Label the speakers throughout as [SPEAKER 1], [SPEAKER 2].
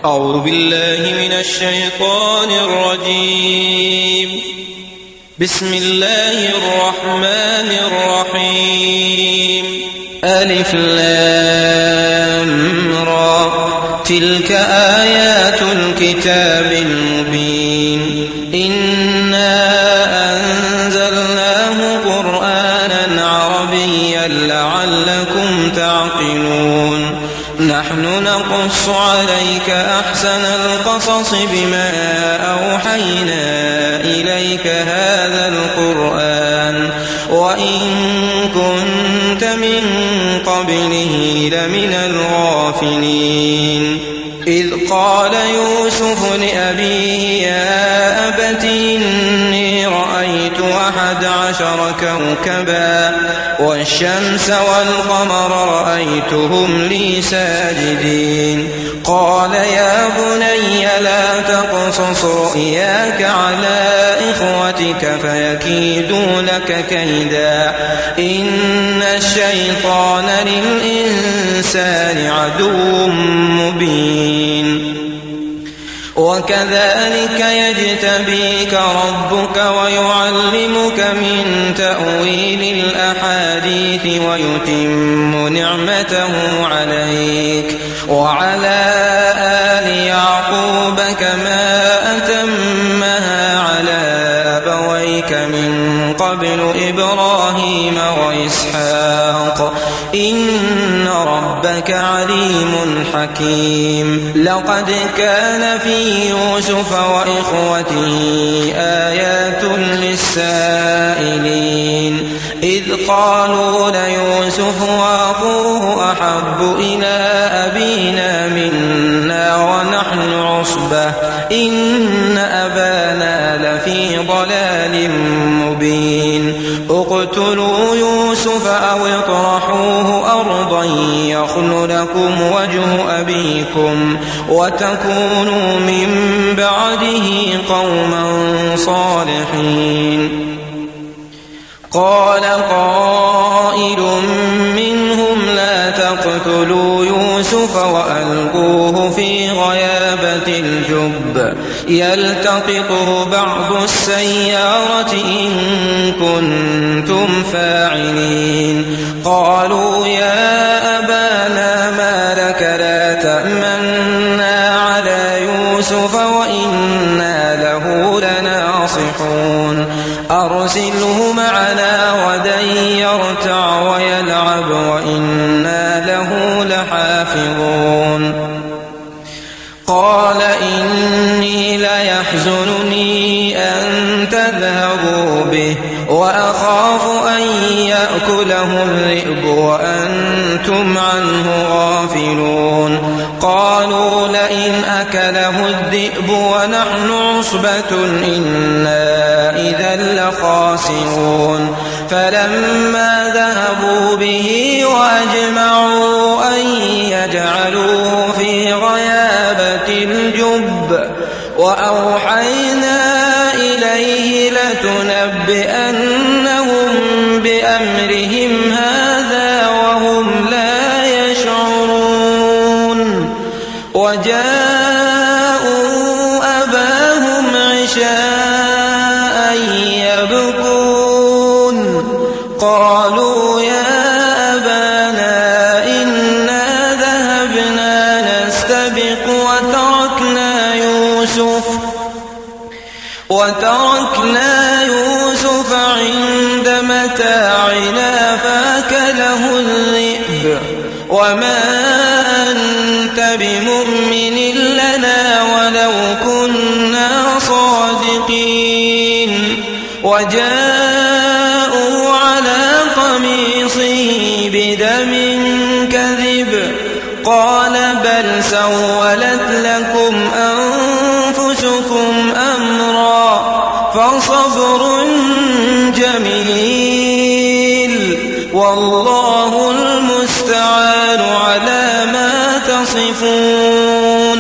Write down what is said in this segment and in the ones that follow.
[SPEAKER 1] أعوذ بالله من الشيطان الرجيم. بسم الله الرحمن الرحيم. ألف لام را تلك آيات الكتاب المبين. إنا أنزلناه قرآنا عربيا لعلكم تعقلون. نحن نقص عليك أحسن القصص بما أوحينا إليك هذا القرآن وإن كنت من قبله لمن الغافلين. إذ قال يوسف لأبيه يا أبت إني رأيت 11 كوكبا والشمس والقمر رأيتهم لي ساجدين. قال يا بني لا تقصص رؤياك على إخوتك فيكيدوا لك كيدا إن الشيطان للإنسان عدو مبين. وكذلك يجتبيك ربك ويعلمك من تأويل الأحاديث ويتم نعمته عليك وعلى آل يعقوب كما أتمها على أبويك من قبل إبراهيم وإسحاق إن ربك عليم حكيم. لقد كان في يوسف وإخوته آيات للسائلين إذ قالوا ليوسف وأخوه أحب إلى أبينا منا ونحن عصبة إن أبانا لفي ضلال مبين. اقتلوا يوسف أو اطرحوه أرضا يخل لكم وجه أبيكم وتكونوا من بعده قوما صالحين. قال قائل منهم لا تقتلوا يوسف وألقوه في غيابة الجب يلتقطه بعض السيارة إن كنتم فاعلين. قالوا يا أبانا ما لك لا تأمنا على يوسف وإنا له لناصحون. أرسله معنا غدا يرتع ويلعب وإنا له لحافظون. قال إني ليحزنني أن تذهبوا به وأخاف أن يأكله الذئب وأنتم عنه غافلون. قالوا لئن أكله الذئب ونحن عصبة إنا إذا لخاسرون. فلما ذهبوا به وأجمعوا أن يجعلوه في غيابة الجب وأوحينا إليه لتنبئنهم بأمرهم هذا وهم لا يشعرون. وجاءوا أباهم عشاء يبكون. قالوا يا أبانا إنا ذهبنا نستبق وتركنا يوسف عند متاعنا فأكله الذئب وما أنت بمؤمن لنا ولو كنا صادقين. وجاءوا على قميصه بدم كذب قال بل سولت لكم أنفسكم أمرا فصبر جميل والله المستعان على ما تصفون.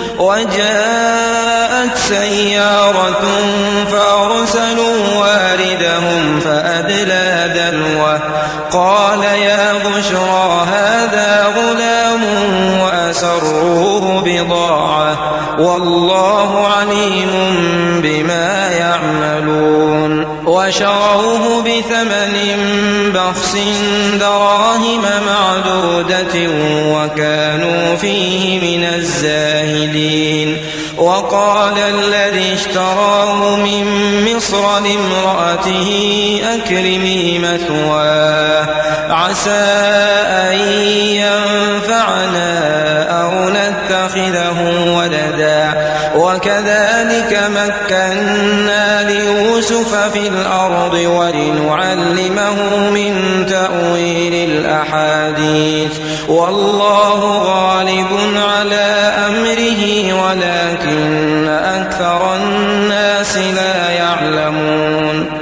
[SPEAKER 1] وجاءت سيارة فأرسلوا واردهم فأدلى دلوه قال يا بشرى هذا غلام وأسروه بضاعة والله عليم بما يعملون وشروه بثمن بخس دراهم معدودة وكانوا فيه من الزاهدين وقال الذي اشتراه من مصر لامرأته أكرمي مثواه عسى أن ينفعنا أو نتخذه ولدا وكذلك مكنا ليوسف في الأرض ولنعلمه من تأويل الأحاديث والله غالب على أمره ولكن أكثر الناس لا يعلمون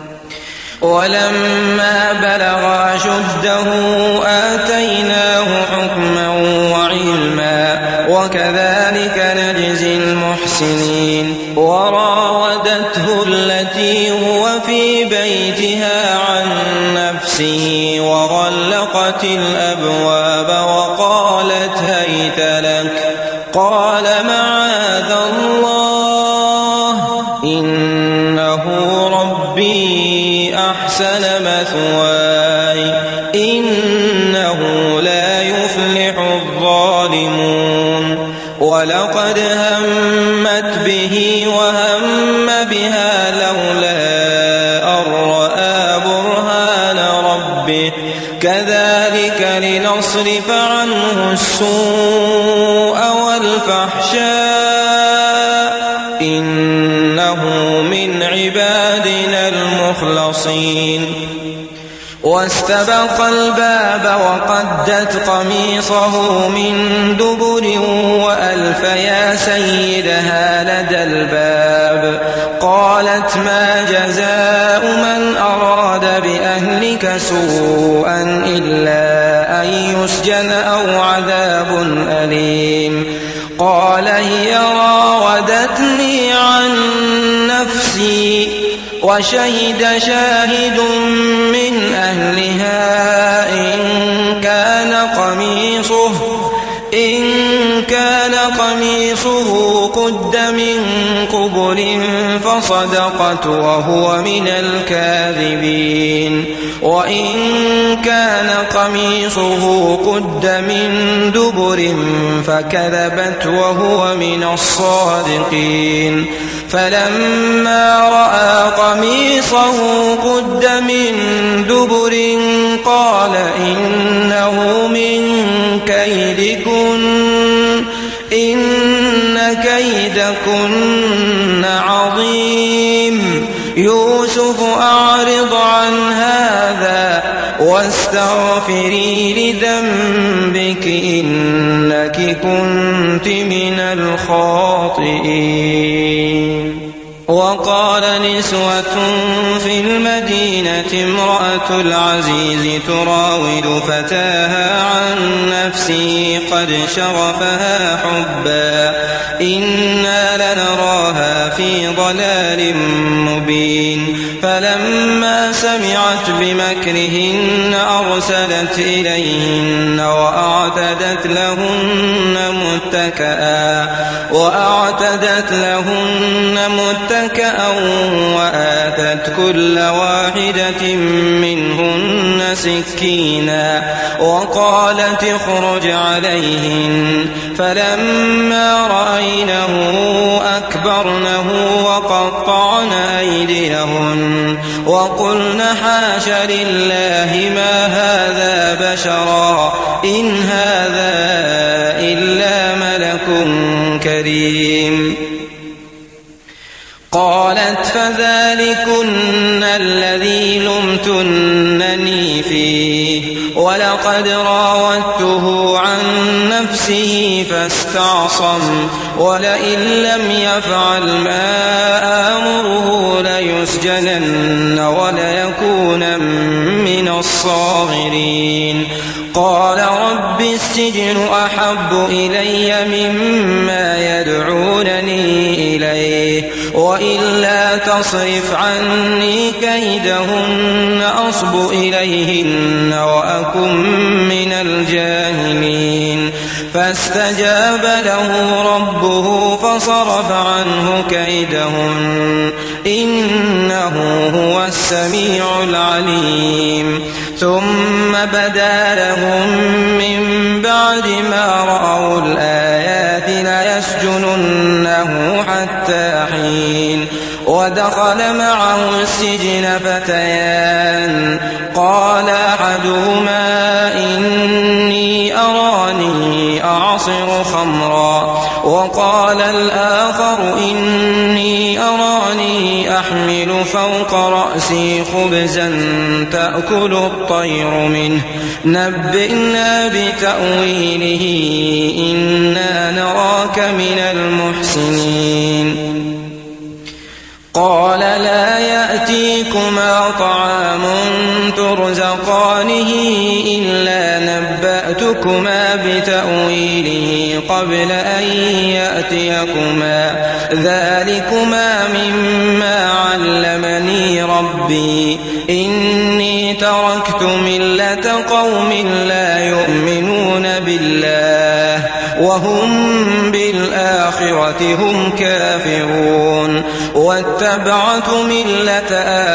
[SPEAKER 1] ولما بلغ أشده آتيناه حكما وعلما وكذلك نجزي المحسنين وراودته التي هو في بيتها عن نفسه وغلقت الأبواب وقالت هيت لك قال معاذ الله إنه ربي أحسن مثواي إنه لا يفلح الظالمون ولقد همت به وهم بها لولا أن رأى برهان ربه كذلك لنصرف عنه السوء والفحشاء إنه من عبادنا المخلصين واستبق الباب وقدت قميصه من دبر وألف يا سيدها لدى الباب قالت ما جزاء من أراد بأهلك سوءا إلا أن يسجن أو عذاب أليم قال هي راودتني عن نفسي وشهد شاهد من أهلها إن كان قميصه قد من قبل فصدقت وهو من الكاذبين وإن كان قميصه قد من دبر فكذبت وهو من الصادقين فلما رأى قميصه قد من دبر قال إنه من كيدكن إن كيدكن عظيم يوسف أعرض عن هذا واستغفري لذنبك إنك كنت من الخاطئين وقال نسوة في المدينة امرأة العزيز تراود فتاها عن نفسه قد شغفها حبا إنا لنراها في ضلال مبين فلما سمعت بمكرهن أرسلت إليهن وأعتدت لهن متكأ وآتت كل واحدة منهن سكينا وقالت اخرج عليهن فلما رأينه أكبرنه وقطعن أيديهن وقلن حاش لله ما هذا بشرا إن هذا إلا ملك كريم قالت فذلكن الذي لمتنني فيه ولقد راودته عن نفسه فاستعصم ولئن لم يفعل ما آمره ليسجنن وليكون من الصاغرين قال رب السجن أحب إلي مما يدعونني إليه وإلا تصرف عني كيدهن أصب إليهن وأكن من الجاهلين فاستجاب له ربه فصرف عنه كيدهن إنه هو السميع العليم ثم بدا لهم من بعد ما رأوا الآيات ليسجننه حتى حين ودخل معه السجن فتيان قال أحدهما إني أراني أعصر خمرا وقال الآخر إني أراني أحمل فوق رأسي خبزا تأكل الطير منه نبئنا بتأويله إنا نراك من المحسنين قال لا يأتيكما طعام ترزقانه إلا نبأتكما بتأويله قبل أن يأتيكما ذلكما مما علمني ربي إني تركت ملة قوم لا يؤمنون بالله وهم بالآخرة هم كافرون واتبعت ملة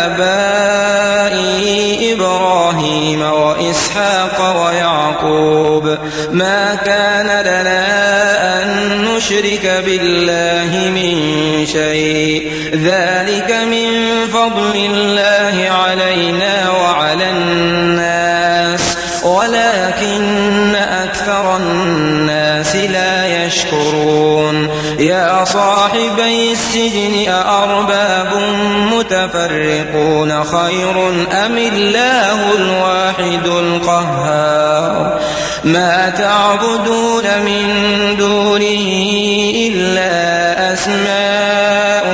[SPEAKER 1] آبائي إبراهيم وإسحاق ويعقوب ما كان لنا أن نشرك بالله من شيء ذلك من فضل الله علينا وعلى الناس ولكن أكثر الناس لا يشكرون يا صاحبي السجن أأرباب متفرقون خير أم الله الواحد القهار ما تعبدون من دونه إلا أسماء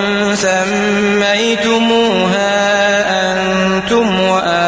[SPEAKER 1] سميتموها أنتم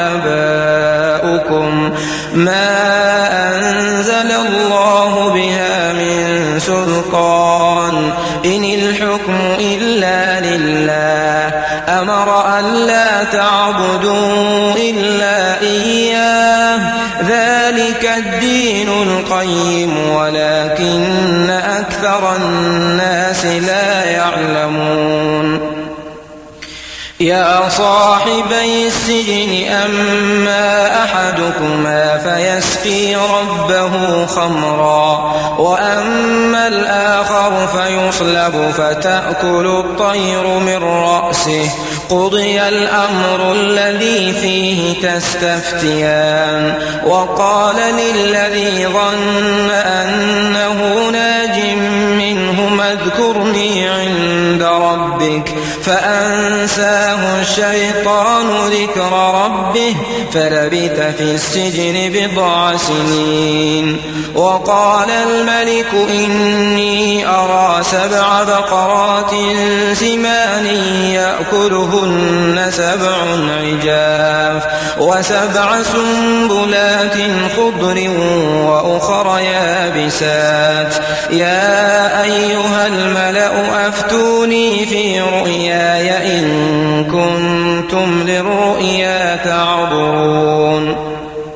[SPEAKER 1] وآباؤكم ما أنزل الله بها من سلطان إن الحكم إلا لله أمر أن لا تعبدوا إلا إياه ذلك الدين القيم ولكن أكثر الناس لا يعلمون يا صاحبي السجن أما أحدكما فيسقي ربه خمرا وأما الآخر فيصلب فتأكل الطير من رأسه قضي الأمر الذي فيه تستفتيان وقال للذي ظن أنه ناج منهما اذكرني عند ربك فأنساه الشيطان ذكر ربه فلبث في السجن بضع سنين وقال الملك إني أرى 7 بقرات سمان يأكلهن 7 عجاف و7 سنبلات خضر وأخر يابسات يا أيها الملأ أفتوني في رؤياي إن كنتم للرؤيا تعبرون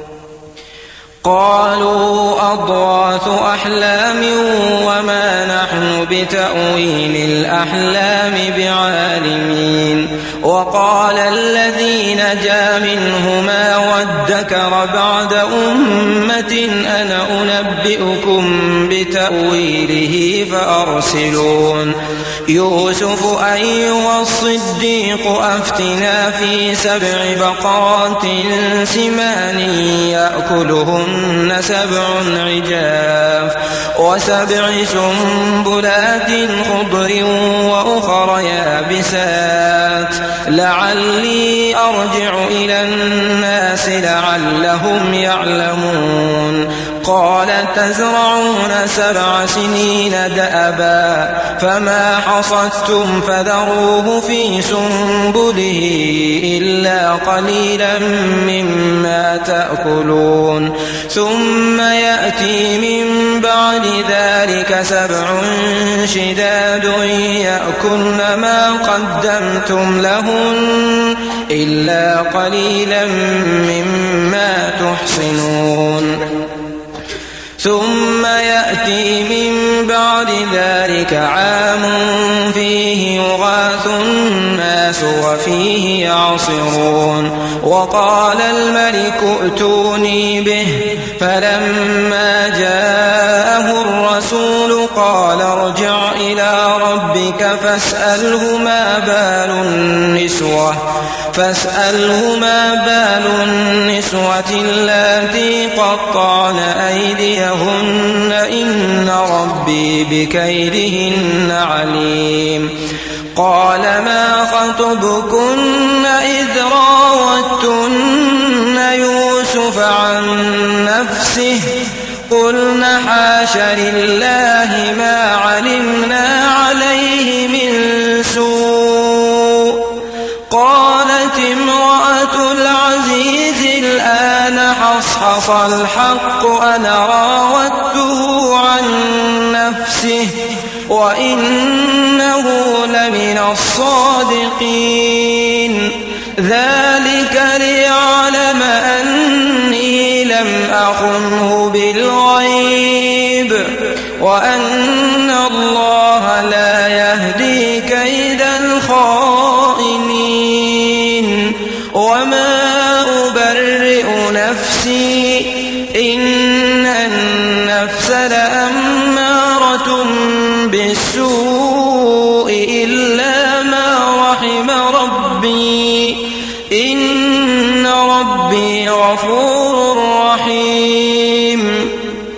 [SPEAKER 1] قالوا أضغاث أحلام وما نحن بتأويل الأحلام بعالمين وقال الذي نجا منهما وادكر بعد أمة أنا أنبئكم بتأويله فأرسلون يوسف أيها الصديق أفتنا في 7 بقرات سمان يأكلهن 7 عجاف و7 سنبلات خضر وأخر يابسات لعلي أرجع إلى الناس لعلهم يعلمون قال تزرعون 7 سنين دأبا فما حصدتم فذروه في سنبله إلا قليلا مما تأكلون ثم يأتي من بعد ذلك 7 شداد يأكلن ما قدمتم لهن إلا قليلا مما تحصنون ثم يأتي من بعد ذلك عام فيه يغاث الناس وفيه يعصرون وقال الملك ائتوني به فلما جاءه الرسول قال ارجع إلى ربك فاسأله ما بال النسوة اللاتي قطعن أيديهن إن ربي بكيدهن عليم قال ما خطبكن إذ راوتن يوسف عن نفسه قلن حاش لله ما علمنا عليه من سوء قالت امرأة العزيز الآن حصحص الحق أنا راودته عن نفسه وإنه لمن الصادقين ذلك ليعلم أني لم أخنه بالغيب وأن الله لا يهدي كيد الخائنين وما أبرئ نفسي إن النفس لأمارة بالسوء إلا ما رحم ربي إن ربي غفور رحيم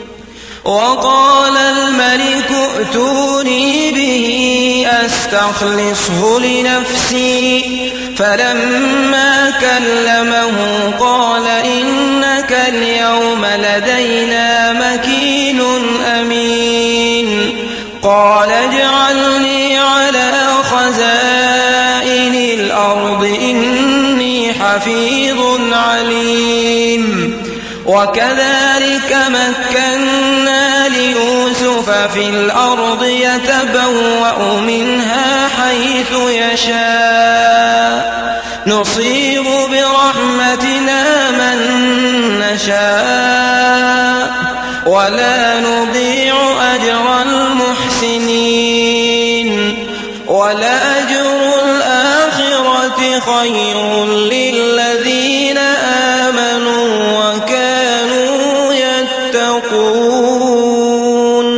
[SPEAKER 1] وقال الملك ائتوني به أستخلصه لنفسي فلما كلمه قال إنك اليوم لدينا مكين أمين قال اجعلني على خزائن الأرض إني حفيظ عليم وكذلك مكنا ليوسف في الأرض يتبوأ منها حيث يشاء نصيب برحمتنا من نشاء ولا نضيع أجر المحسنين ولأجر الآخرة خير للذين آمنوا وكانوا يتقون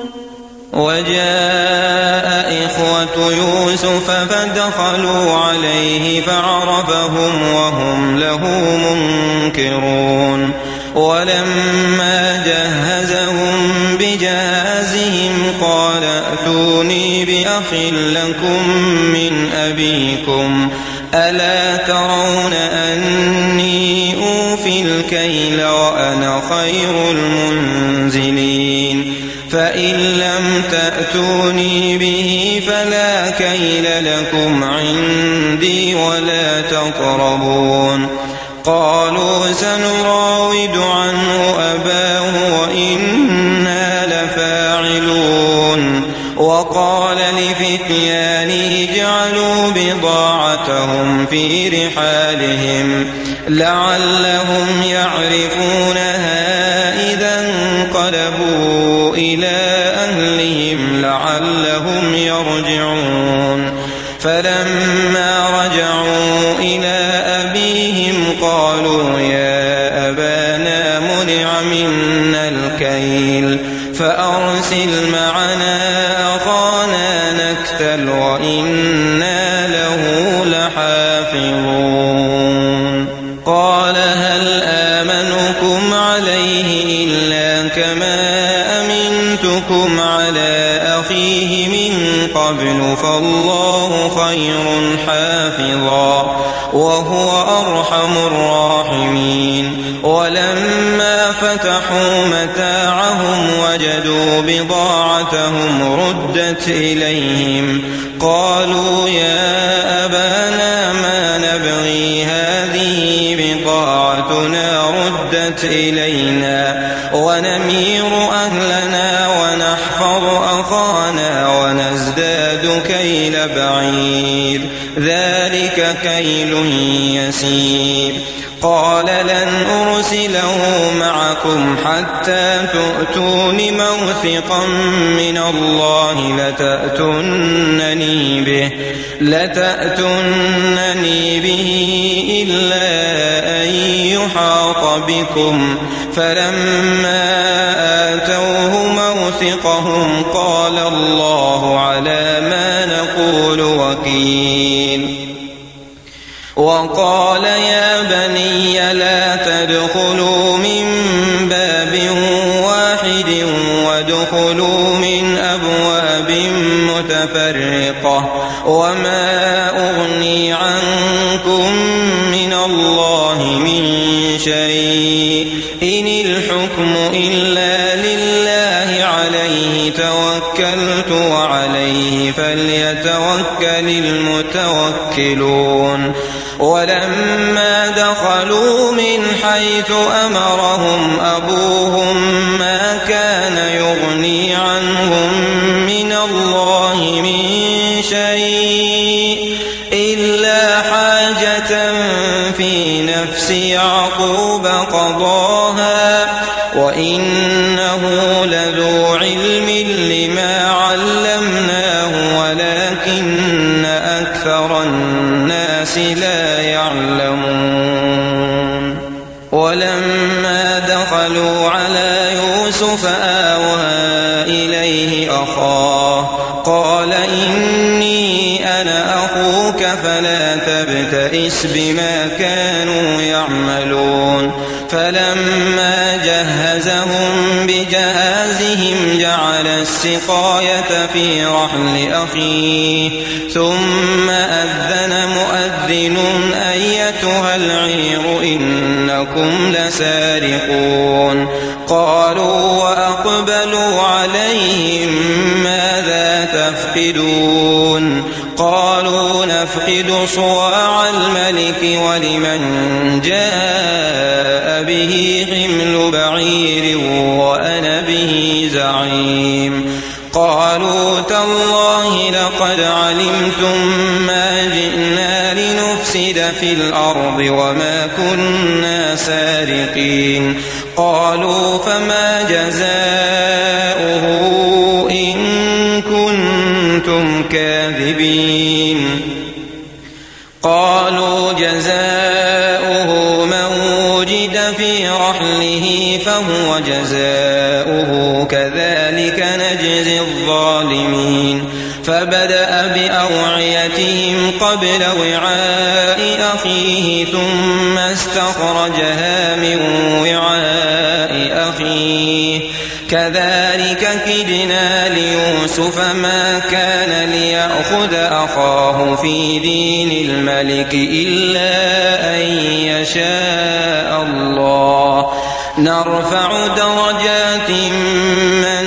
[SPEAKER 1] وجاء إخوة يوسف فدخلوا عليه فعرفهم وهم له منكرون ولما جهزهم بجهازهم قال ائتوني بأخ لكم من أبيكم ألا ترون أني أوفي الكيل وأنا خير المنزلين فإن لم تأتوني به فلا كيل لكم عندي ولا تقربون قالوا سنراود عنه أباه وإنا لفاعلون وقال لفتيانه اجعلوا بضاعتهم في رحالهم لعلهم يعرفونها إذا انقلبوا إلى أهلهم لعلهم يرجعون فلما رجعوا إلى أبيهم قالوا يا أبانا منع منا الكيل فأرسل معنا أخانا نكتل وإنا له لحافظون قال هل آمنكم عليه إلا كما أمنتكم على أخيه من قبل فالله خير حافظا وهو أرحم الراحمين ولما فتحوا متاعهم وجدوا بضاعتهم ردت إليهم قالوا يا أبانا ما نبغي هذه بضاعتنا ردت إلينا ونمير أهلنا ونحفظ أخانا ونزداد كيل بعير ذلك كيل يسير قال لن أرسله معكم حتى تؤتون موثقا من الله لتأتونني به إلا أن يحاط بكم. فلما آتوه موثقهم قال الله على ما نقول وكيل. وقال يا بني لا تدخلوا من باب واحد وادخلوا من أبواب متفرقة وما أغني عنكم من الله من شيء إن الحكم إلا لله عليه توكلت وعليه فليتوكل المتوكلون. ولما دخلوا من حيث أمرهم أبوهم ما كان يغني عنهم من الله من شيء إلا حاجة في نفس يعقوب قضاها وإنه لذو علم لما علمناه ولكن أكثر الناس لا يعلمون. ولما دخلوا على يوسف آوى إليه أخاه قال إني أنا أخوك فلا تبتئس بما كانوا يعملون. فلما جهزهم بجهازهم جعل السقاية في رحل أخيه ثم أذن مؤذن أيتها العير إنكم لسارقون. قالوا وأقبلوا عليهم ماذا تفقدون؟ قالوا نفقد صواع الملك ولمن جاء به حمل بعير وأنا به زعيم. قالوا تالله لقد علمتم ما جئنا لنفسد في الأرض وما كنا سارقين. قالوا فما جزاؤه إن كنتم كاذبين؟ قالوا جزاؤه من وجد في رحله فهو جزاؤه كذلك نجزي الظالمين. فبدأ بأوعيتهم قبل وعاء أخيه ثم استخرجها من وعاء أخيه كذلك كدنا ليوسف ما كان ليأخذ أخاه في دين الملك إلا أن يشاء الله نرفع درجات من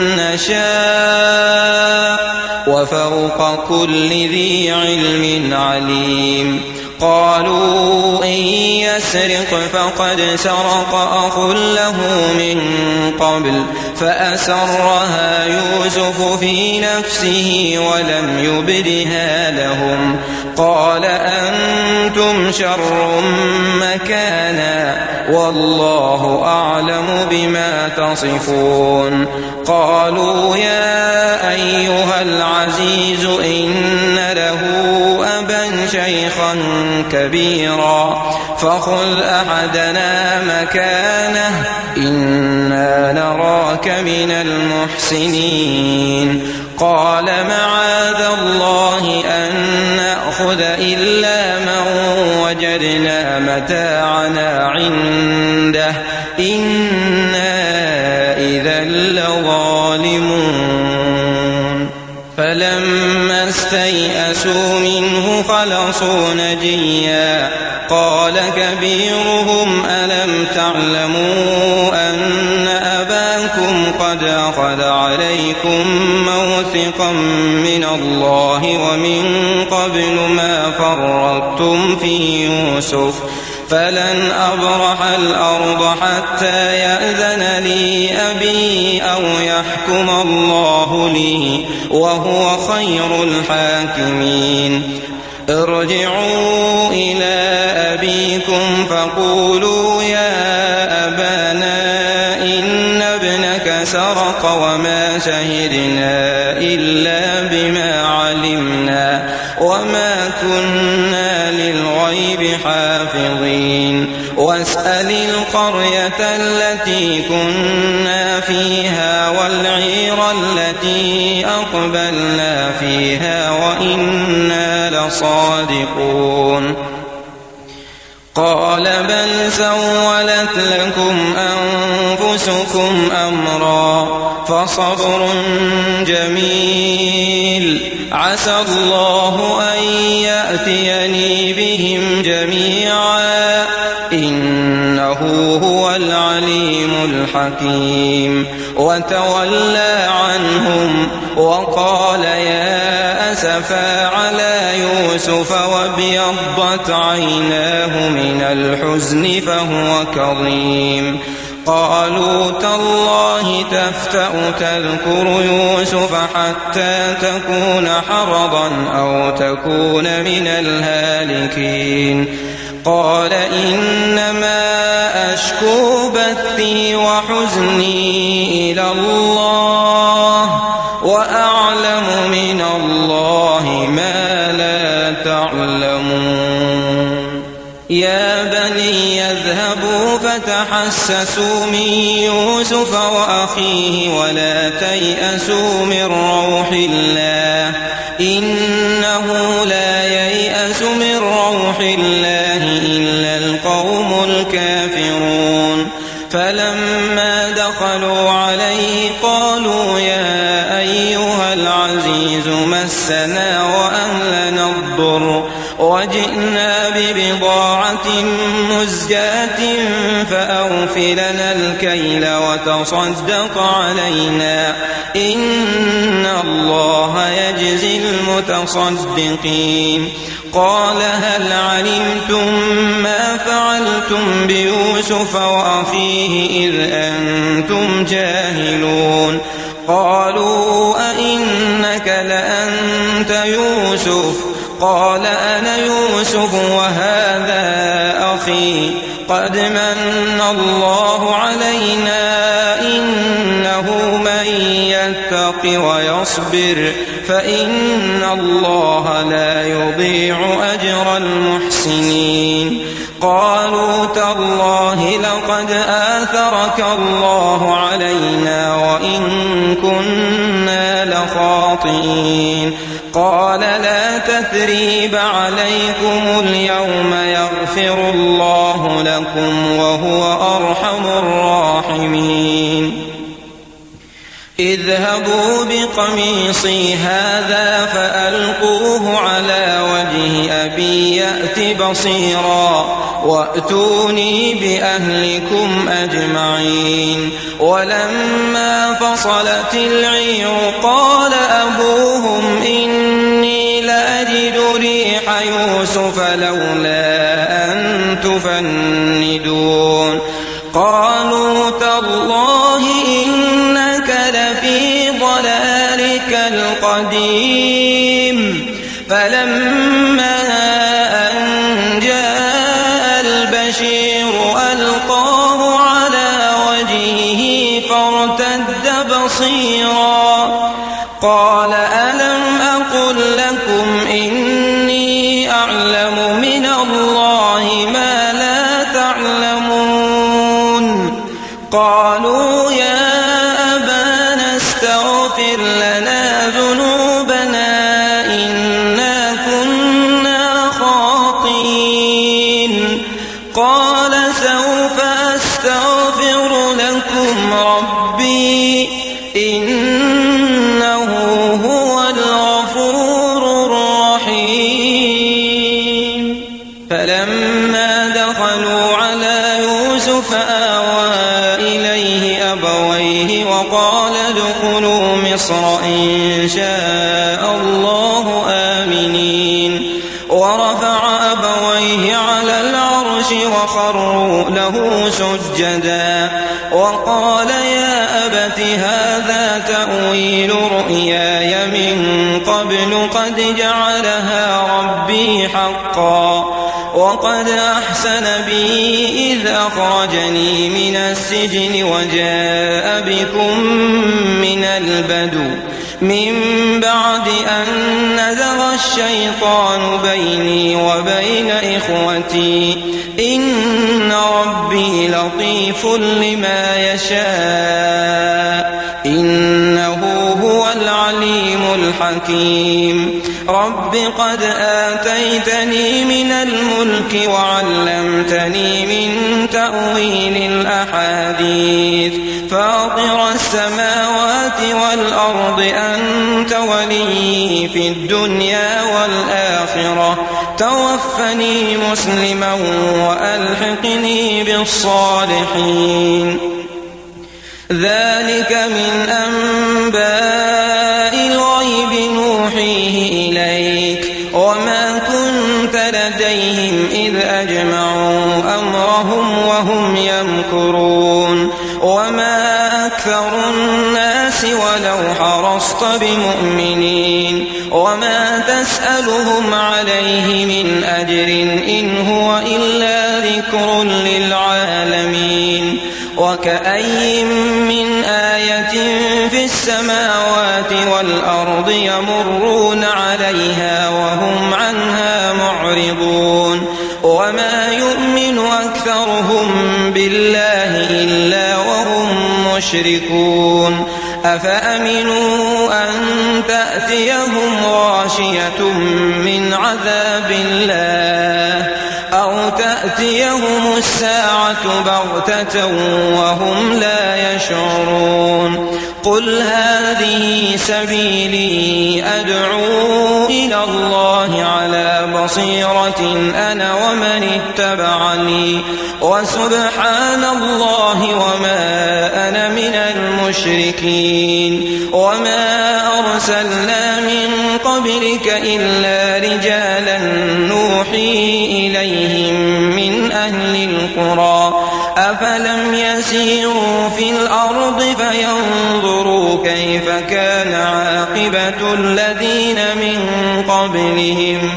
[SPEAKER 1] نشاء وفوق كل ذي علم عليم. قالوا إن يسرق فقد سرق أخ له من قبل فأسرها يوسف في نفسه ولم يبدها لهم. قال أنتم شر مكانا والله أعلم بما تصفون. قالوا يا أيها العزيز إن له أبا شيخا كبيرا فخذ أحدنا مكانه إنا نراك من المحسنين. قال معاذ الله أن نأخذ إلا من وجدنا متاعنا عنده إنا إذا لظالمون. فلما استيئسوا منه خلصوا نجيا قال كبيرهم ألم تعلموا أن أباكم قد أخذ عليكم موثقا من الله ومن قبل ما فرطتم في يوسف فلن أبرح الأرض حتى يأذن لي أبي أو يحكم الله لي وهو خير الحاكمين. ارجعوا إلى أبيكم فقولوا يا أبانا إن ابنك سرق وما شهدنا إلا بما علمنا وما كنا للغيب حافظين واسأل القرية التي كنا فيها والعير التي أقبلنا فيها وإنا لصادقون قال بل سولت لكم أنفسكم أمرا فصبر جميل عسى الله أن يأتيني بهم جميعا إنه هو العليم الحكيم وتولى عنهم وقال يا أسفا على يوسف وابيضت عيناه من الحزن فهو كظيم قالوا تالله تفتأ تذكر يوسف حتى تكون حرضا أو تكون من الهالكين قال إنما أشكو بثي وحزني إلى الله وأعلم من الله ما لا تعلمون يا بني اذهبوا فتحسسوا من يوسف وأخيه ولا تيأسوا من روح الله إنه لا ييأس من روح الله إلا القوم الكافرون فلما دخلوا عليه قالوا يا أيها العزيز مسنا وأهلنا الضر وجئنا ببضاعة مزجاة فأوف لنا الكيل وتصدق علينا إن الله يجزي المتصدقين قال هل علمتم ما فعلتم بيوسف وأخيه إذ أنتم جاهلون قالوا أئنك لأنت يوسف قال أنا يوسف وهذا أخي قد من الله علينا إنه من يتق ويصبر فإن الله لا يضيع أجر المحسنين قالوا تالله لقد آثرك الله علينا وإن كنا لخاطئين قال لا تثريب عليكم اليوم يغفر الله لكم وهو أرحم الراحمين اذهبوا بقميصي هذا فألقوه على وجه أبي يأت بصيرا وأتوني بأهلكم أجمعين ولما فصلت العير قال أبوهم إني لأجد ريح يوسف لولا أن تفندون قالوا تالله إنك لفي ضلالك القديم فلما أن جاء البشير ألقاه على وجهه فارتد بصيرا قال ألم أقل لكم إني أعلم من الله ما لا تعلمون قالوا يا أبانا استغفر لنا ذنوبنا إنا كنا خاطئين قال سوف أستغفر لكم ربي إنه هو الغفور الرحيم فلما دخلوا على يوسف آوى إليه أبويه وقال ادخلوا مصر إن شاء الله آمنين ورفع أبويه على العرش وخروا له سجدا وقال يا أبت هذا تأويل رؤياي من قبل قد جعلها ربي حقا وقد أحسن بي إذ أخرجني من السجن وجاء بكم من البدو من بعد أن نزغ الشيطان بيني وبين إخوتي إن ربي لطيف لما يشاء إنه هو العليم الحكيم رب قد آتيتني من الملك وعلمتني من تأويل الأحاديث فاطر السماوات والأرض أنت ولي في الدنيا والآخرة توفني مسلما وألحقني بالصالحين ذلك من أنباء الغيب نوحيه إليك وما كنت لديهم إذ أجمعوا أمرهم وهم يمكرون وما أكثر الناس ولو حرصت بمؤمنين وما تسألهم عليه من أجر إن هو إلا ذكر للعالمين وكأي من آية في السماوات والأرض يمرون عليها وهم عنها معرضون وما يؤمن أكثرهم بالله إلا وهم مشركون أفأمنوا أن تأتيهم غاشية من عذاب الله أو تأتيهم الساعة بغتة وهم لا يشعرون قل هذه سبيلي أدعو إلى الله على بصيرة أنا ومن اتبعني وسبحان الله وما أنا من المشركين وما أرسلنا من قبلك إلا رجالا نوحي إليهم من أهل القرى أفلم يسيروا في الأرض فينظروا كيف كان عاقبة الذين من قبلهم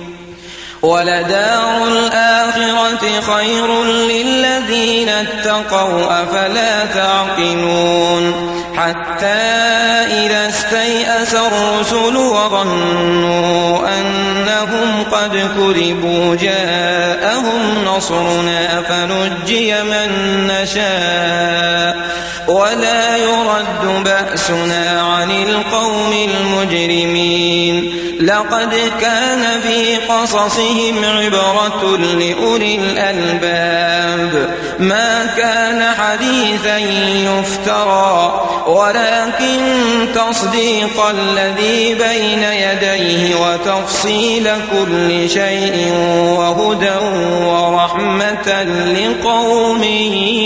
[SPEAKER 1] ولدار الآخرة خير للذين اتقوا أفلا تعقلون حتى إذا استيأس الرسل وظنوا أنهم قد كذبوا جاءهم نصرنا فنجي من نشاء ولا يرد بأسنا عن القوم المجرمين لقد كان في قصصهم عبرة لأولي الألباب ما كان حديثا يفترى ولكن تصديق الذي بين يديه وتفصيل كل شيء وهدى ورحمة لقوم